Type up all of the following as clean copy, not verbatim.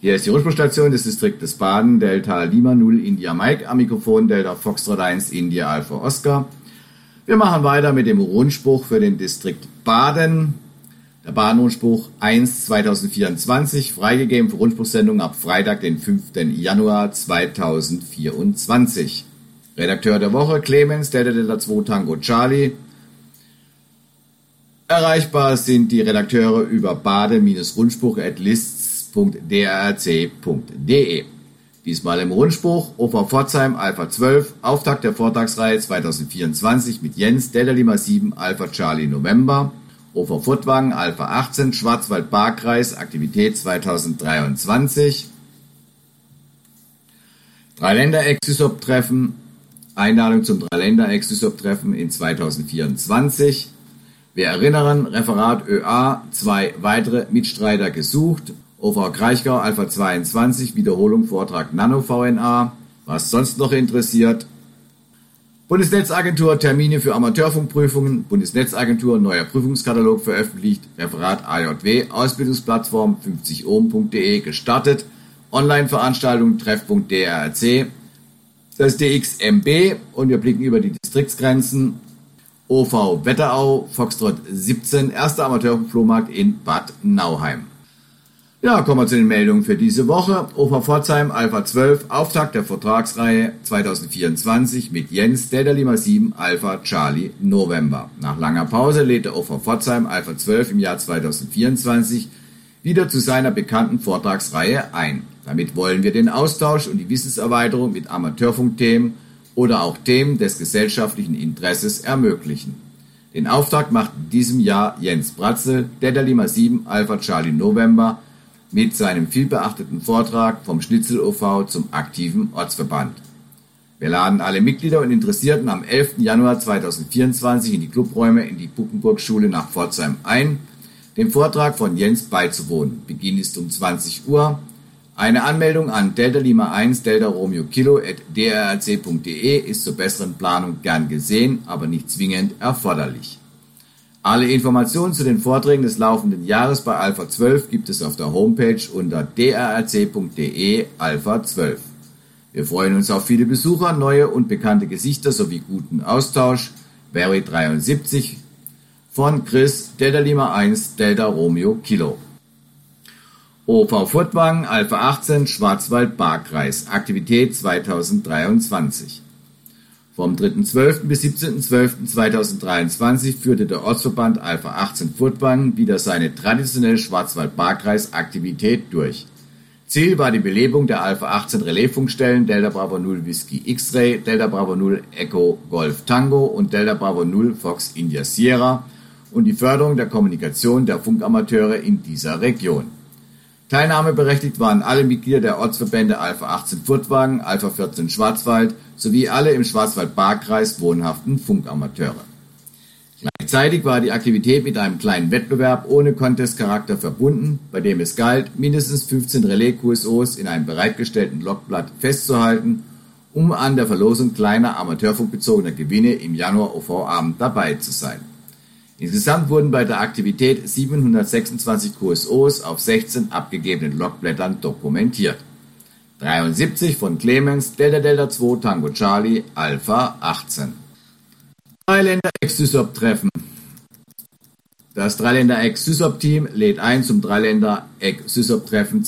Hier ist die Rundfunkstation des Distriktes Baden, Delta Lima 0 India Mike, am Mikrofon Delta Foxtrot 1 India Alpha Oscar. Wir machen weiter mit dem Rundspruch für den Distrikt Baden. Der Baden-Rundspruch 1 2024, freigegeben für Rundspruchsendungen ab Freitag, den 5. Januar 2024. Redakteur der Woche Clemens, Delta 2 Tango Charlie. Erreichbar sind die Redakteure über bade-rundspruch@lists.drc.de. Diesmal im Rundspruch OV Pforzheim Alpha 12, Auftakt der Vortragsreihe 2024 mit Jens, Delta Lima 7 Alpha Charlie November. OV Furtwangen Alpha 18, Schwarzwald-Baar-Kreis, Aktivität 2023. Dreiländer-Exysop-Treffen, Einladung zum Dreiländer-Exysop-Treffen in 2024. Wir erinnern, Referat ÖA, 2 weitere Mitstreiter gesucht. OV Kraichgau Alpha 22, Wiederholung Vortrag Nano-VNA. Was sonst noch interessiert? Bundesnetzagentur, Termine für Amateurfunkprüfungen, Bundesnetzagentur, neuer Prüfungskatalog veröffentlicht, Referat AJW, Ausbildungsplattform 50ohm.de gestartet, Online-Veranstaltung Treffpunkt DRC, das DXMB und wir blicken über die Distriktsgrenzen. OV Wetterau, Foxtrot 17, erster Amateurfunkflohmarkt in Bad Nauheim. Ja, kommen wir zu den Meldungen für diese Woche. OV Pforzheim Alpha 12, Auftakt der Vortragsreihe 2024 mit Jens, Delta Lima 7 Alpha Charlie November. Nach langer Pause lädt der OV Pforzheim Alpha 12 im Jahr 2024 wieder zu seiner bekannten Vortragsreihe ein. Damit wollen wir den Austausch und die Wissenserweiterung mit Amateurfunkthemen oder auch Themen des gesellschaftlichen Interesses ermöglichen. Den Auftakt macht in diesem Jahr Jens Bratzel, Delta Lima 7 Alpha Charlie November, mit seinem vielbeachteten Vortrag vom Schnitzel-OV zum aktiven Ortsverband. Wir laden alle Mitglieder und Interessierten am 11. Januar 2024 in die Clubräume in die Buckenburg-Schule nach Pforzheim ein, dem Vortrag von Jens beizuwohnen. Beginn ist um 20 Uhr. Eine Anmeldung an Delta Lima 1 Delta Romeo Kilo @drc.de ist zur besseren Planung gern gesehen, aber nicht zwingend erforderlich. Alle Informationen zu den Vorträgen des laufenden Jahres bei Alpha 12 gibt es auf der Homepage unter drc.de Alpha 12. Wir freuen uns auf viele Besucher, neue und bekannte Gesichter sowie guten Austausch. Barry 73 von Chris, Delta Lima 1 Delta Romeo Kilo. OV Furtwangen Alpha 18, Schwarzwald-Baar-Kreis, Aktivität 2023. Vom 3.12. bis 17.12.2023 führte der Ortsverband Alpha 18 Furtwangen wieder seine traditionelle Schwarzwald-Baar-Kreis-Aktivität durch. Ziel war die Belebung der Alpha 18 Relaisfunkstellen Delta Bravo 0 Whisky X-Ray, Delta Bravo 0 Echo Golf Tango und Delta Bravo 0 Fox India Sierra und die Förderung der Kommunikation der Funkamateure in dieser Region. Teilnahmeberechtigt waren alle Mitglieder der Ortsverbände Alpha 18 Furtwangen, Alpha 14 Schwarzwald sowie alle im Schwarzwald-Baar-Kreis wohnhaften Funkamateure. Gleichzeitig war die Aktivität mit einem kleinen Wettbewerb ohne Contest-Charakter verbunden, bei dem es galt, mindestens 15 Relais-QSOs in einem bereitgestellten Logblatt festzuhalten, um an der Verlosung kleiner amateurfunkbezogener Gewinne im Januar-OV-Abend dabei zu sein. Insgesamt wurden bei der Aktivität 726 QSOs auf 16 abgegebenen Logblättern dokumentiert. 73 von Clemens, Delta 2 Tango Charlie, Alpha 18. Dreiländer Exysop-Treffen. Das Dreiländer Exysop-Team lädt ein zum Dreiländer Exysop-Treffen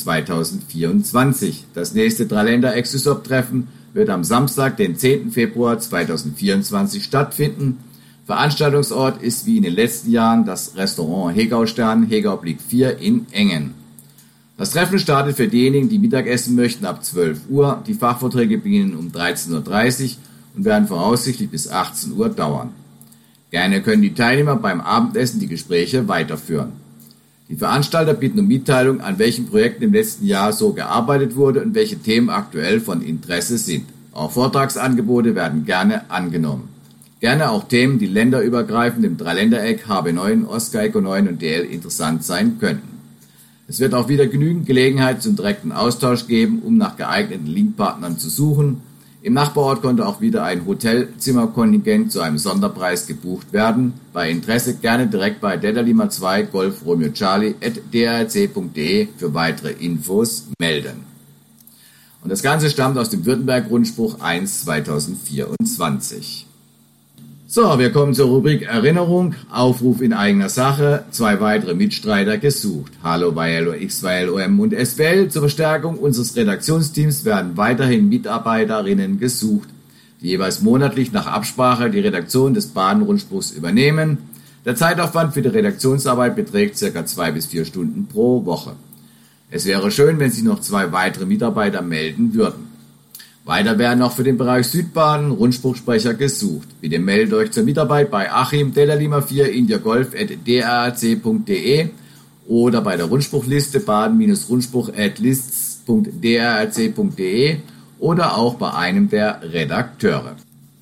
2024. Das nächste Dreiländer Exysop-Treffen wird am Samstag, den 10. Februar 2024 stattfinden. Veranstaltungsort ist wie in den letzten Jahren das Restaurant Hegau-Stern, Hegau-Blick 4 in Engen. Das Treffen startet für diejenigen, die Mittagessen möchten, ab 12 Uhr. Die Fachvorträge beginnen um 13.30 Uhr und werden voraussichtlich bis 18 Uhr dauern. Gerne können die Teilnehmer beim Abendessen die Gespräche weiterführen. Die Veranstalter bitten um Mitteilung, an welchen Projekten im letzten Jahr so gearbeitet wurde und welche Themen aktuell von Interesse sind. Auch Vortragsangebote werden gerne angenommen. Gerne auch Themen, die länderübergreifend im Dreiländereck HB9, Oscar Echo 9 und DL interessant sein könnten. Es wird auch wieder genügend Gelegenheit zum direkten Austausch geben, um nach geeigneten Linkpartnern zu suchen. Im Nachbarort konnte auch wieder ein Hotelzimmerkontingent zu einem Sonderpreis gebucht werden. Bei Interesse gerne direkt bei Delta Lima 2 Golf Romeo Charlie @drc.de für weitere Infos melden. Und das Ganze stammt aus dem Württemberg-Rundspruch 1/2024. So, wir kommen zur Rubrik Erinnerung, Aufruf in eigener Sache, 2 weitere Mitstreiter gesucht. Hallo bei LO, X2L, OM und SWL. Zur Verstärkung unseres Redaktionsteams werden weiterhin Mitarbeiterinnen gesucht, die jeweils monatlich nach Absprache die Redaktion des Baden-Rundspruchs übernehmen. Der Zeitaufwand für die Redaktionsarbeit beträgt ca. 2 bis 4 Stunden pro Woche. Es wäre schön, wenn sich noch 2 weitere Mitarbeiter melden würden. Weiter werden auch für den Bereich Südbaden Rundspruchsprecher gesucht. Bitte meldet euch zur Mitarbeit bei Achim Delta Lima 4 India Golf @drc.de oder bei der Rundspruchliste baden-rundspruch@lists.drc.de oder auch bei einem der Redakteure.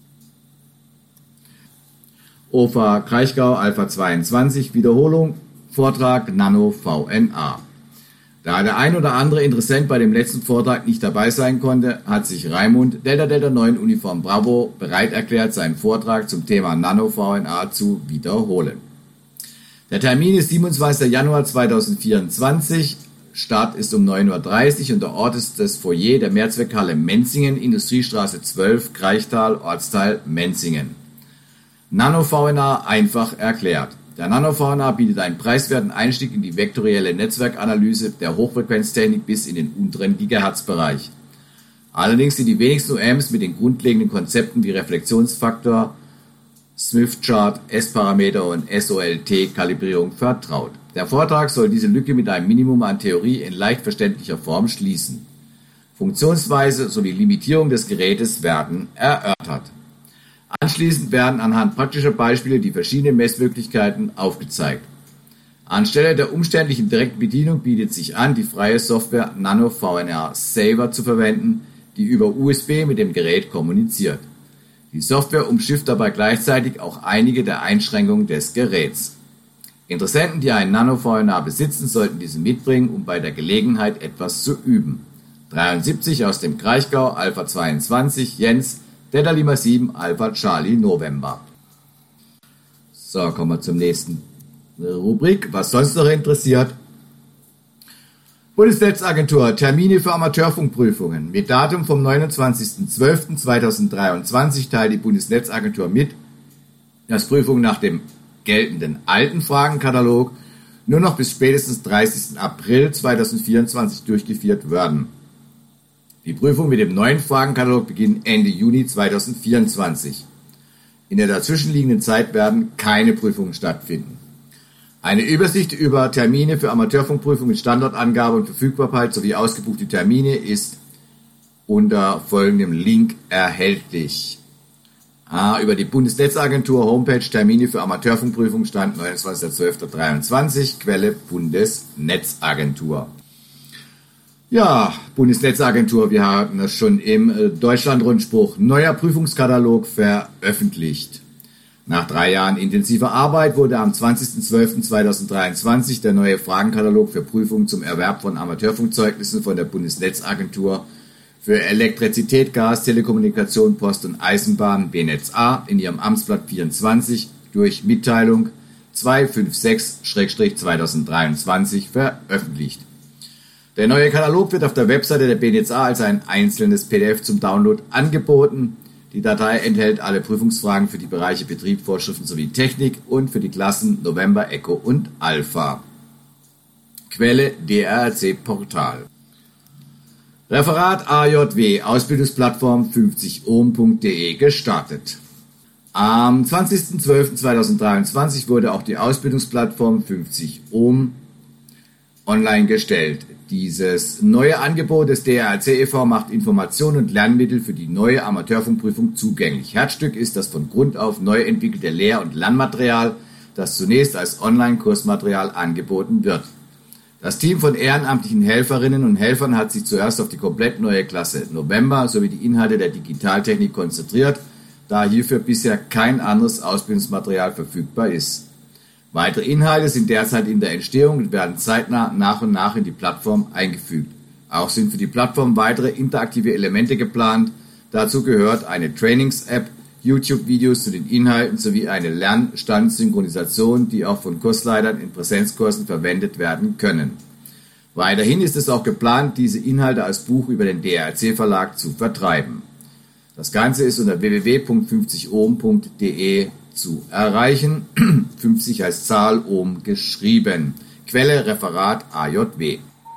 OFA Kraichgau Alpha 22 Wiederholung Vortrag Nano VNA. Da der ein oder andere Interessent bei dem letzten Vortrag nicht dabei sein konnte, hat sich Raimund Delta Delta 9 Uniform Bravo bereit erklärt, seinen Vortrag zum Thema Nano VNA zu wiederholen. Der Termin ist 27. Januar 2024, Start ist um 9:30 Uhr und der Ort ist das Foyer der Mehrzweckhalle Menzingen, Industriestraße 12, Kraichtal, Ortsteil Menzingen. Nano VNA einfach erklärt. Der Nano VNA bietet einen preiswerten Einstieg in die vektorielle Netzwerkanalyse der Hochfrequenztechnik bis in den unteren Gigahertz-Bereich. Allerdings sind die wenigsten OEMs mit den grundlegenden Konzepten wie Reflexionsfaktor, Smith-Chart, S-Parameter und SOLT-Kalibrierung vertraut. Der Vortrag soll diese Lücke mit einem Minimum an Theorie in leicht verständlicher Form schließen. Funktionsweise sowie Limitierung des Gerätes werden erörtert. Anschließend werden anhand praktischer Beispiele die verschiedenen Messmöglichkeiten aufgezeigt. Anstelle der umständlichen direkten Bedienung bietet sich an, die freie Software Nano VNA Saver zu verwenden, die über USB mit dem Gerät kommuniziert. Die Software umschifft dabei gleichzeitig auch einige der Einschränkungen des Geräts. Interessenten, die einen Nano VNA besitzen, sollten diesen mitbringen, um bei der Gelegenheit etwas zu üben. 73 aus dem Kraichgau, Alpha 22, Jens, Delta Lima 7, Alpha Charlie November. So, kommen wir zum nächsten Rubrik. Was sonst noch interessiert? Bundesnetzagentur, Termine für Amateurfunkprüfungen. Mit Datum vom 29.12.2023 teilt die Bundesnetzagentur mit, dass Prüfungen nach dem geltenden alten Fragenkatalog nur noch bis spätestens 30. April 2024 durchgeführt werden. Die Prüfungen mit dem neuen Fragenkatalog beginnen Ende Juni 2024. In der dazwischenliegenden Zeit werden keine Prüfungen stattfinden. Eine Übersicht über Termine für Amateurfunkprüfungen, Standortangabe und Verfügbarkeit sowie ausgebuchte Termine ist unter folgendem Link erhältlich. Über die Bundesnetzagentur Homepage Termine für Amateurfunkprüfungen Stand 29.12.23, Quelle Bundesnetzagentur. Ja, Bundesnetzagentur, wir hatten das schon im Deutschlandrundspruch. Neuer Prüfungskatalog veröffentlicht. Nach 3 Jahren intensiver Arbeit wurde am 20.12.2023 der neue Fragenkatalog für Prüfungen zum Erwerb von Amateurfunkzeugnissen von der Bundesnetzagentur für Elektrizität, Gas, Telekommunikation, Post und Eisenbahn BNetzA in ihrem Amtsblatt 24 durch Mitteilung 256/2023 veröffentlicht. Der neue Katalog wird auf der Webseite der BNetzA als ein einzelnes PDF zum Download angeboten. Die Datei enthält alle Prüfungsfragen für die Bereiche Betrieb, Vorschriften sowie Technik und für die Klassen November, Echo und Alpha. Quelle DRC Portal. Referat AJW, Ausbildungsplattform 50ohm.de gestartet. Am 20.12.2023 wurde auch die Ausbildungsplattform 50ohm online gestellt. Dieses neue Angebot des DRC e.V. macht Informationen und Lernmittel für die neue Amateurfunkprüfung zugänglich. Herzstück ist das von Grund auf neu entwickelte Lehr- und Lernmaterial, das zunächst als Online-Kursmaterial angeboten wird. Das Team von ehrenamtlichen Helferinnen und Helfern hat sich zuerst auf die komplett neue Klasse November sowie die Inhalte der Digitaltechnik konzentriert, da hierfür bisher kein anderes Ausbildungsmaterial verfügbar ist. Weitere Inhalte sind derzeit in der Entstehung und werden zeitnah nach und nach in die Plattform eingefügt. Auch sind für die Plattform weitere interaktive Elemente geplant, Dazu gehört eine Trainings-App, YouTube-Videos zu den Inhalten sowie eine Lernstandsynchronisation, die auch von Kursleitern in Präsenzkursen verwendet werden können. Weiterhin ist es auch geplant, diese Inhalte als Buch über den DRC-Verlag zu vertreiben. Das Ganze ist unter www.50ohm.de zu erreichen. 50 als Zahl Ohm geschrieben. Quelle Referat AJW.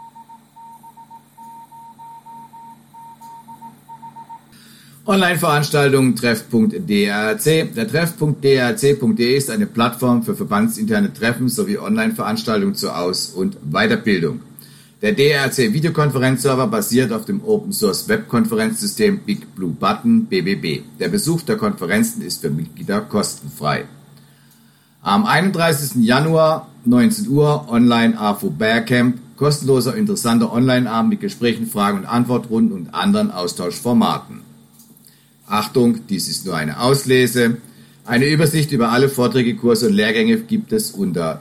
Online-Veranstaltung Treff.drc. Der Treff.drc.de ist eine Plattform für verbandsinterne Treffen sowie Online-Veranstaltungen zur Aus- und Weiterbildung. Der DRC-Videokonferenzserver basiert auf dem Open-Source-Webkonferenzsystem Big Blue Button BBB. Der Besuch der Konferenzen ist für Mitglieder kostenfrei. Am 31. Januar 19 Uhr Online AFO Barcamp, kostenloser interessanter Online-Abend mit Gesprächen, Fragen und Antwortrunden und anderen Austauschformaten. Achtung, dies ist nur eine Auslese. Eine Übersicht über alle Vorträge, Kurse und Lehrgänge gibt es unter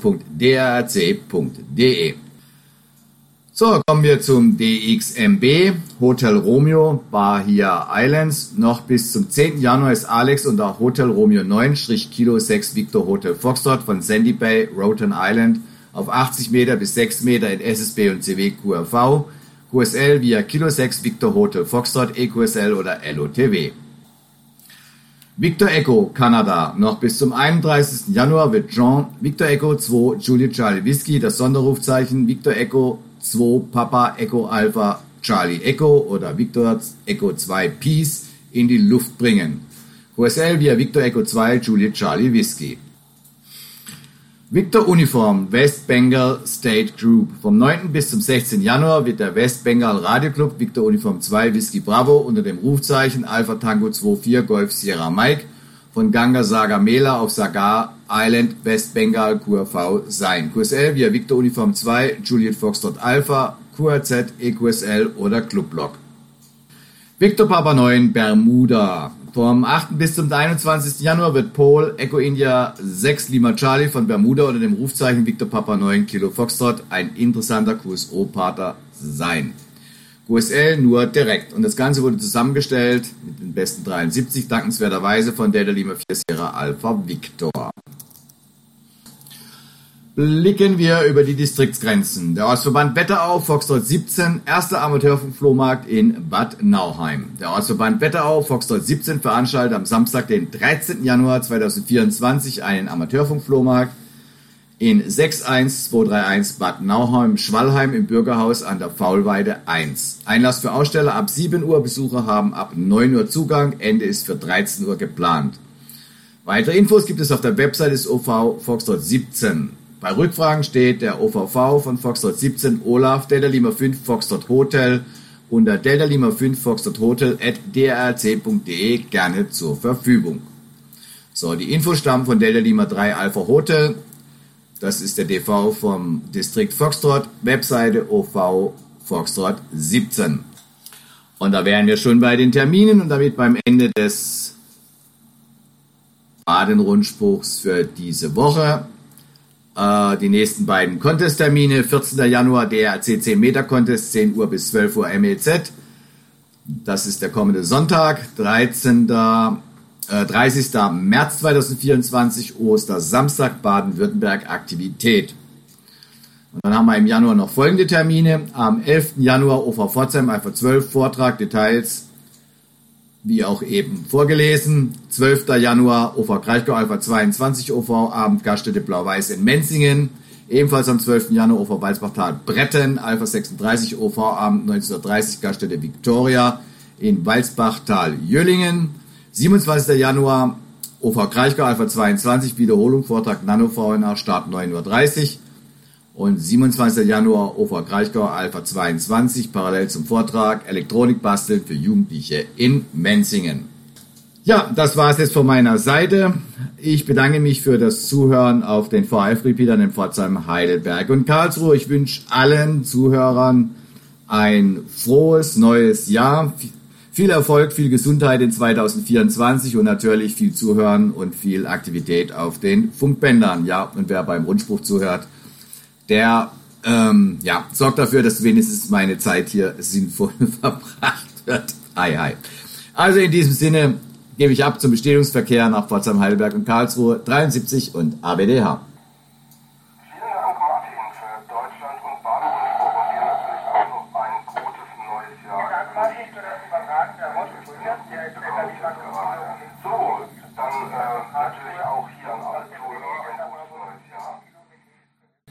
treff.drc.de. So, kommen wir zum DXMB, Hotel Romeo, Bahia Islands. Noch bis zum 10. Januar ist Alex unter Hotel Romeo 9-Kilo 6 Victor Hotel Foxtrot von Sandy Bay, Roatan Island auf 80 Meter bis 6 Meter in SSB und CW QRV, QSL via Kilo 6 Victor Hotel Foxtrot, EQSL oder LOTW. Victor Echo, Kanada. Noch bis zum 31. Januar wird Jean Victor Echo 2 Juliet Charlie Whiskey, das Sonderrufzeichen Victor Echo 2 Papa Echo Alpha Charlie Echo oder Victor Echo 2 Peace in die Luft bringen. QSL via Victor Echo 2 Juliet Charlie Whiskey. Victor Uniform West Bengal State Group. Vom 9. bis zum 16. Januar wird der West Bengal Radio Club Victor Uniform 2 Whisky Bravo unter dem Rufzeichen Alpha Tango 24 Golf Sierra Mike von Ganga Saga Mela auf Sagar Island West Bengal QRV sein. QSL via Victor Uniform 2 Juliet Foxtrot Alpha QRZ EQSL oder Clubblock. Victor Papa 9 Bermuda. Vom 8. bis zum 21. Januar wird Paul Echo India 6 Lima Charlie von Bermuda unter dem Rufzeichen Victor Papa 9 Kilo Foxtrot ein interessanter QSO-Partner sein. QSL nur direkt. Und das Ganze wurde zusammengestellt mit den besten 73, dankenswerterweise von Delta Lima 4 Sierra Alpha Victor. Blicken wir über die Distriktsgrenzen. Der Ortsverband Wetterau, Foxtrot 17, erster Amateurflohmarkt in Bad Nauheim. Der Ortsverband Wetterau, Foxtrot 17, veranstaltet am Samstag, den 13. Januar 2024 einen Amateurfunkflohmarkt in 61231 Bad Nauheim-Schwallheim im Bürgerhaus an der Faulweide 1. Einlass für Aussteller ab 7 Uhr, Besucher haben ab 9 Uhr Zugang, Ende ist für 13 Uhr geplant. Weitere Infos gibt es auf der Website des OV Foxtrot 17. Bei Rückfragen steht der OVV von Foxtrot 17 Olaf Delta Lima 5 Foxtrot Hotel unter Delta Lima 5 Foxtrot Hotel @drc.de gerne zur Verfügung. So, die Infos stammen von Delta Lima 3 Alpha Hotel. Das ist der DV vom Distrikt Foxtrot, Webseite OV Foxtrot 17. Und da wären wir schon bei den Terminen und damit beim Ende des Baden-Rundspruchs für diese Woche. Die nächsten beiden Contest-Termine, 14. Januar DRC 10 Meter Contest, 10 Uhr bis 12 Uhr MEZ. Das ist der kommende Sonntag, 30. März 2024, Ostersamstag, Baden-Württemberg, Aktivität. Und dann haben wir im Januar noch folgende Termine. Am 11. Januar OV Pforzheim, Alpha 12, Vortrag, Details, wie auch eben vorgelesen. 12. Januar OV Kraichgau Alpha 22 OV Abend Gaststätte Blau-Weiß in Menzingen. Ebenfalls am 12. Januar OV Walsbachtal Bretten Alpha 36 OV Abend 1930 Gaststätte Victoria in Walsbachtal Jöllingen. 27. Januar OV Kraichgau Alpha 22 Wiederholung Vortrag Nano VNA Start 9.30 Uhr. Und 27. Januar OV Kraichgau Alpha 22, parallel zum Vortrag Elektronik basteln für Jugendliche in Menzingen. Ja, das war es jetzt von meiner Seite. Ich bedanke mich für das Zuhören auf den VHF-Repeatern in Pforzheim, Heidelberg und Karlsruhe. Ich wünsche allen Zuhörern ein frohes neues Jahr. Viel Erfolg, viel Gesundheit in 2024 und natürlich viel Zuhören und viel Aktivität auf den Funkbändern. Ja, und wer beim Rundspruch zuhört, der sorgt dafür, dass wenigstens meine Zeit hier sinnvoll verbracht wird. Hi. Also in diesem Sinne gebe ich ab zum Bestätigungsverkehr nach Pforzheim, Heidelberg und Karlsruhe 73 und ABDH. Vielen Dank, Martin, für Deutschland und Baden-Württemberg und dir natürlich auch noch ein gutes neues Jahr. Ja, Martin, für das Übertragen der Rot, der ist gerade